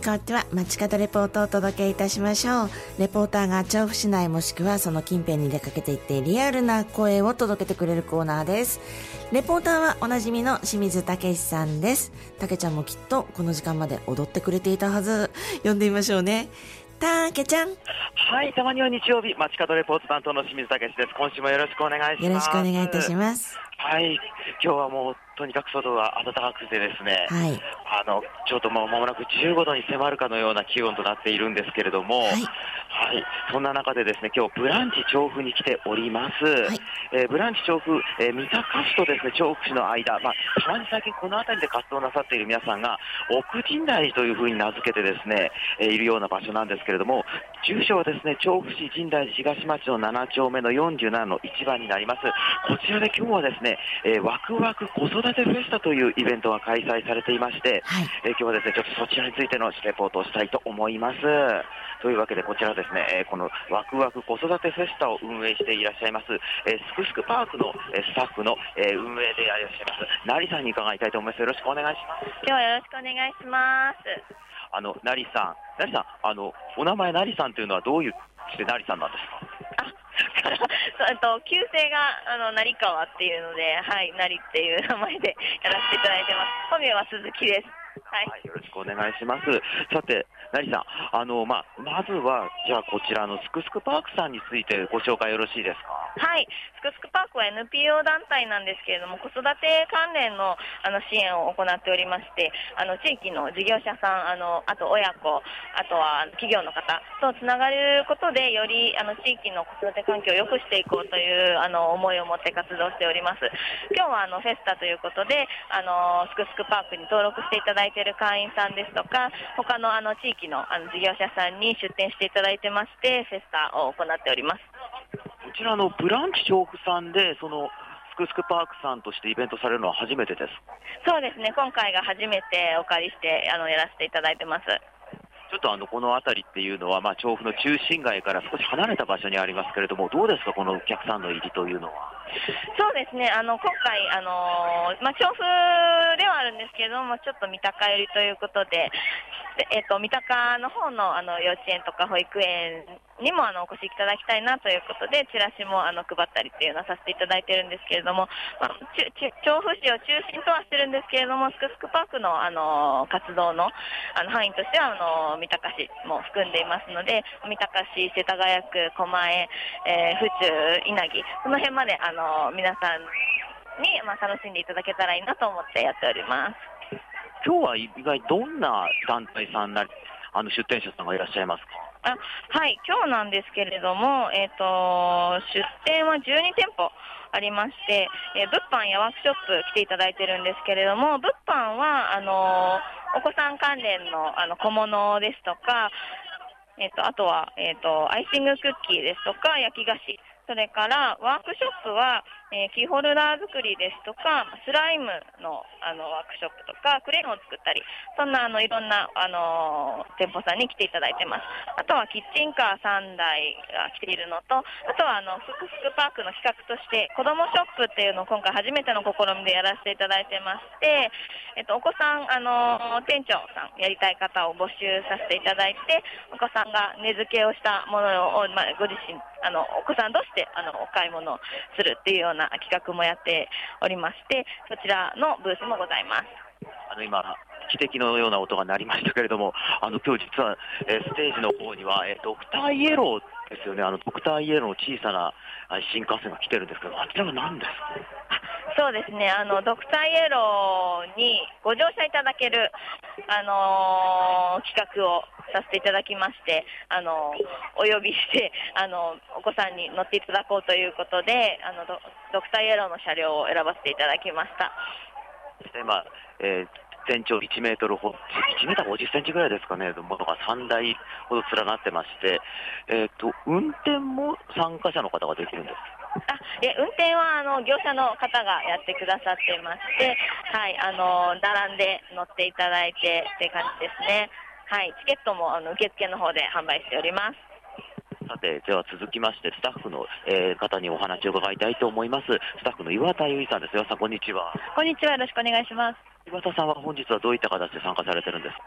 変わっては街角レポートをお届けいたしましょう。レポーターが調布市内もしくはその近辺に出かけていってリアルな声を届けてくれるコーナーです。レポーターはおなじみの清水武さんです。武ちゃんもきっとこの時間まで踊ってくれていたはず。呼んでみましょうね。たけちゃん。 はい、たまには日曜日、街角レポート担当の清水武です。今週もよろしくお願いします。 よろしくお願いいたします。 はい、今日はもうとにかく外が暖かくてですね、 はい、 ちょっともう間もなく15度に迫るかのような気温となっているんですけれども、はい、そんな中でですね、今日ブランチ調布に来ております。はい、ブランチ調布、三鷹市とですね、調布市の間、たまに最近この辺りで活動なさっている皆さんが奥深大寺というふうに名付けてですね、いるような場所なんですけれども、住所はですね、調布市深大寺東町の7丁目の47の1番になります。こちらで今日はですね、ワクワク子育てフェスタというイベントが開催されていまして、はい、今日はですね、ちょっとそちらについてのレポートをしたいと思います。というわけでこちらですね、このワクワク子育てフェスタを運営していらっしゃいます、すくすくパークのスタッフの運営でいらっしゃいます成さんに伺いたいと思います。よろしくお願いします。 今日はよろしくお願いします。 成さん、お名前成さんというのはどういうして成さんなんですか？ 旧姓が成川っていうので、はい、成っていう名前でやらせていただいてます。本名は鈴木です。はい、 よろしくお願いします。さて、成さん、まずはじゃあこちらのすくすくパークさんについてご紹介よろしいですか？ はい、すくすくパークは NPO 団体なんですけれども、子育て関連の支援を行っておりまして、地域の事業者さん、あと親子、あとは企業の方とつながることで、より地域の子育て環境を良くしていこうという思いを持って活動しております。今日はフェスタということで、すくすくパークに登録していただいている会員さんですとか、他の地域の事業者さんに出店していただいてまして、フェスタを行っております。 こちらのブランチ調布さんで、そのすくすくパークさんとしてイベントされるのは初めてです。 そうですね、今回が初めてお借りしてやらせていただいてます。 ちょっとこの辺りっていうのは、調布の中心街から少し離れた場所にありますけれども、どうですか、このお客さんの入りというのは。 そうですね、今回、調布ではあるんですけれども、ちょっと三鷹寄りということで、三鷹の方の幼稚園とか保育園にもお越しいただきたいなということで、チラシも配ったりっていうのをさせていただいてるんですけれども、調布市を中心とはしてるんですけれども、すくすくパークの活動の範囲としては三鷹市も含んでいますので、三鷹市、世田谷区、狛江、府中、稲城、その辺まで皆さんに楽しんでいただけたらいいなと思ってやっております。 今日は意外どんな団体さんなり出店者さんがいらっしゃいますか？ はい、今日なんですけれども、出店は12店舗ありまして、物販やワークショップ来ていただいてるんですけれども、物販はお子さん関連の小物ですとか、あとは、アイシングクッキーですとか焼き菓子、それからワークショップは、キーホルダー作りですとか、スライムの、ワークショップとかクレヨンを作ったり、そんないろんな店舗さんに来ていただいてます。あとはキッチンカー3台が来ているのと、あとはすくすくパークの企画として子どもショップっていうのを今回初めての試みでやらせていただいてまして、お子さん店長さんやりたい方を募集させていただいて、お子さんが値付けをしたものを、ご自身お子さん同士でお買い物をするっていうような企画もやっておりまして、そちらのブースもございます。 今汽笛のような音が鳴りましたけれども、今日実は、ステージの方には、ドクターイエローですよね。ドクターイエローの小さな新幹線が来てるんですけど、あちらは何ですか？ そうですね、ドクターイエローにご乗車いただける、企画をさせていただきまして、お呼びして、お子さんに乗っていただこうということで、ドクターイエローの車両を選ばせていただきました。 全長1メートルほど、1メートル50センチぐらいですかね、ものが3台ほど連なってまして、運転も参加者の方ができるんですか？ 運転は業者の方がやってくださっていまして、はい、並んで乗っていただいてって感じですね。はい、チケットも受付の方で販売しております。 さて、では続きましてスタッフの、方にお話を伺いたいと思います。スタッフの岩田由衣さんです。岩田さん、こんにちは。 こんにちは、よろしくお願いします。 岩田さんは本日はどういった形で参加されてるんですか？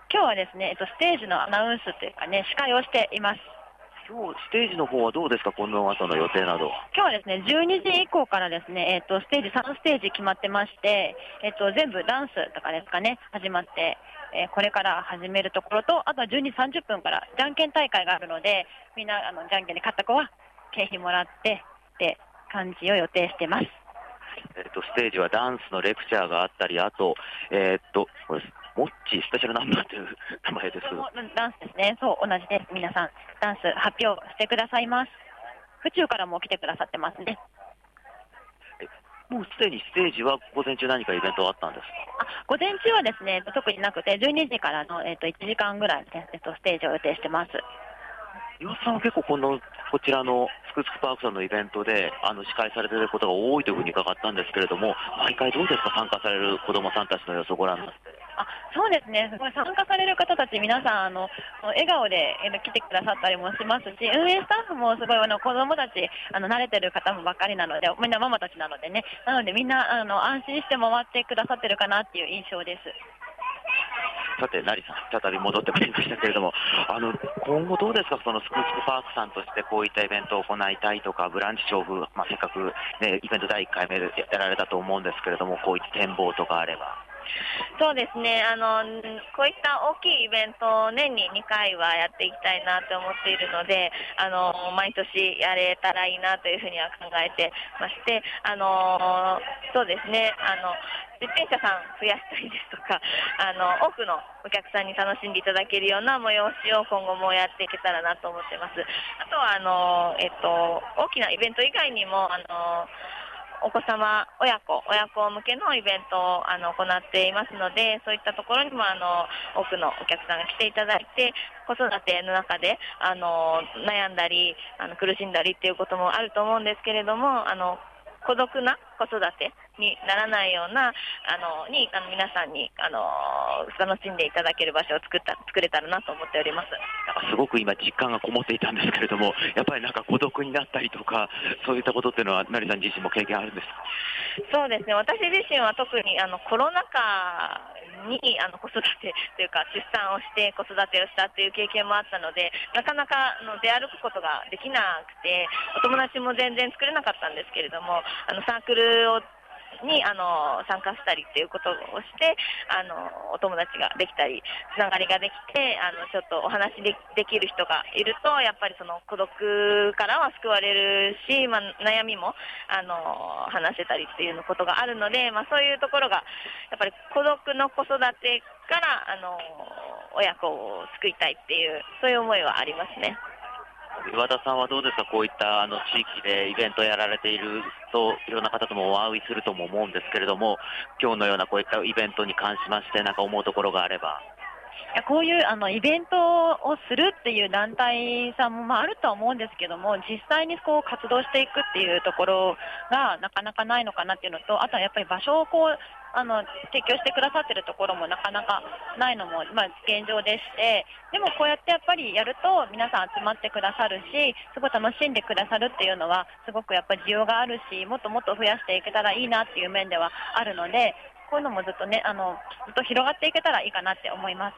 今日はですね、ステージのアナウンスというかね、司会をしています。 今日ステージの方はどうですか、この後の予定など。 今日はですね、12時以降からですね、ステージ3ステージ決まってまして、全部ダンスとかですかね、始まって、これから始めるところと、あとは12時30分からじゃんけん大会があるので、みんなじゃんけんで勝った子は景品もらってって感じを予定してます。 ステージはダンスのレクチャーがあったり、あと、これモッチースペシャルナンバーという名前ですけど。 ダンスですね。そう、同じです。皆さん、ダンス発表してくださいます。府中からも来てくださってますね。 もうすでにステージは午前中何かイベントはあったんですか？ 午前中はですね、特になくて、12時からの、1時間ぐらいで、ステージを予定してます。 岩田さんは結構こちらのスクスクパークさんのイベントで司会されていることが多いというふうに伺ったんですけれども、毎回どうですか、参加される子どもさんたちの様子をご覧になって。 そうですね、すごい参加される方たち、皆さん笑顔で来てくださったりもしますし、運営スタッフもすごい子どもたち慣れてる方もばっかりなので、みんなママたちなのでね、なのでみんな安心して回ってくださってるかなっていう印象です。 さて、成さん、再び戻ってまいりましたけれども、今後どうですか、そのスクースクパークさんとしてこういったイベントを行いたいとか、ブランチ調布、せっかく、ね、イベント第1回目でやられたと思うんですけれども、こういった展望とかあれば。 そうですね、こういった大きいイベントを年に2回はやっていきたいなと思っているので、毎年やれたらいいなというふうには考えてまして、そうですね、自転車さん増やしたりですとか、多くのお客さんに楽しんでいただけるような催しを今後もやっていけたらなと思ってます。あとは大きなイベント以外にもお子様、親子向けのイベントを行っていますので、そういったところにも多くのお客さんが来ていただいて、子育ての中で悩んだり苦しんだりっていうこともあると思うんですけれども、孤独な子育てにならないような皆さんに楽しんでいただける場所を作れたらなと思っております。 すごく今実感がこもっていたんですけれども、やっぱり孤独になったりとか、そういったことっていうのは成さん自身も経験あるんですか？ そうですね、私自身は特にコロナ禍に子育てというか出産をして子育てをしたという経験もあったので、なかなか出歩くことができなくて、お友達も全然作れなかったんですけれども、サークルに参加したりっていうことをして、お友達ができたりつながりができて、ちょっとお話できる人がいると、やっぱりその孤独からは救われるし、悩みも話せたりっていうことがあるので、そういうところがやっぱり孤独の子育てから親子を救いたいっていう、そういう思いはありますね。 岩田さんはどうですか、こういった地域でイベントをやられていると、いろんな方ともお会いするとも思うんですけれども、今日のようなこういったイベントに関しまして思うところがあれば。 こういうイベントをするっていう団体さんもあるとは思うんですけども、実際に活動していくっていうところがなかなかないのかなっていうのと、あとはやっぱり場所を提供してくださってるところもなかなかないのも、現状でして、でもこうやってやっぱりやると皆さん集まってくださるし、すごい楽しんでくださるっていうのはすごくやっぱり需要があるし、もっともっと増やしていけたらいいなっていう面ではあるので、こういうのもずっとねずっと広がっていけたらいいかなって思います。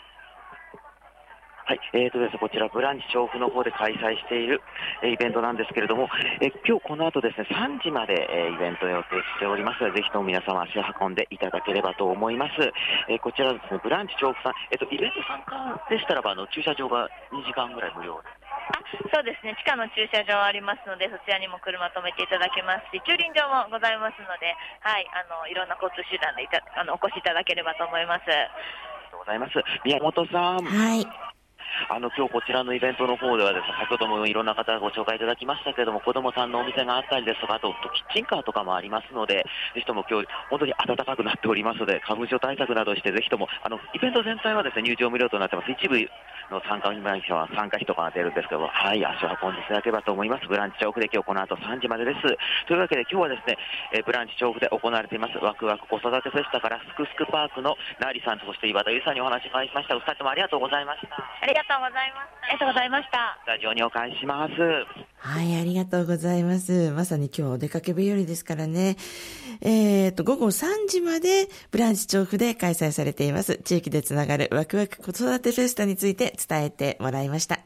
はい、ですね、こちらブランチ調布の方で開催しているイベントなんですけれども、今日この後ですね3時までイベントを予定しておりますので、ぜひとも皆様足を運んでいただければと思います。こちらですね、ブランチ調布さん、イベント参加でしたらば駐車場が2時間ぐらい無料で。 そうですね、地下の駐車場ありますので、そちらにも車止めていただけますし、駐輪場もございますので、はい、いろんな交通手段でお越しいただければと思います。ありがとうございます。宮本さん。 はい。 今日こちらのイベントの方ではですね、先ほどもいろんな方がご紹介いただきましたけれども、子どもさんのお店があったりですとか、あとキッチンカーとかもありますので、ぜひとも今日本当に暖かくなっておりますので、花粉症対策などして、ぜひともイベント全体はですね入場無料となってます。一部の参加費とかが出るんですけども、はい、足を運んでいただければと思います。ブランチ調布で今日この後3時までです。というわけで今日はですね、ブランチ調布で行われていますワクワク子育てフェスタからスクスクパークのナリさん、そして岩田優さんにお話を伺いました。お二人ともありがとうございました。 ありがとうございました。 スタジオにお返しします。 はい、ありがとうございます。まさに今日お出かけ日和ですからね。午後3時までブランチ調布で開催されています。地域でつながるワクワク子育てフェスタについて伝えてもらいました。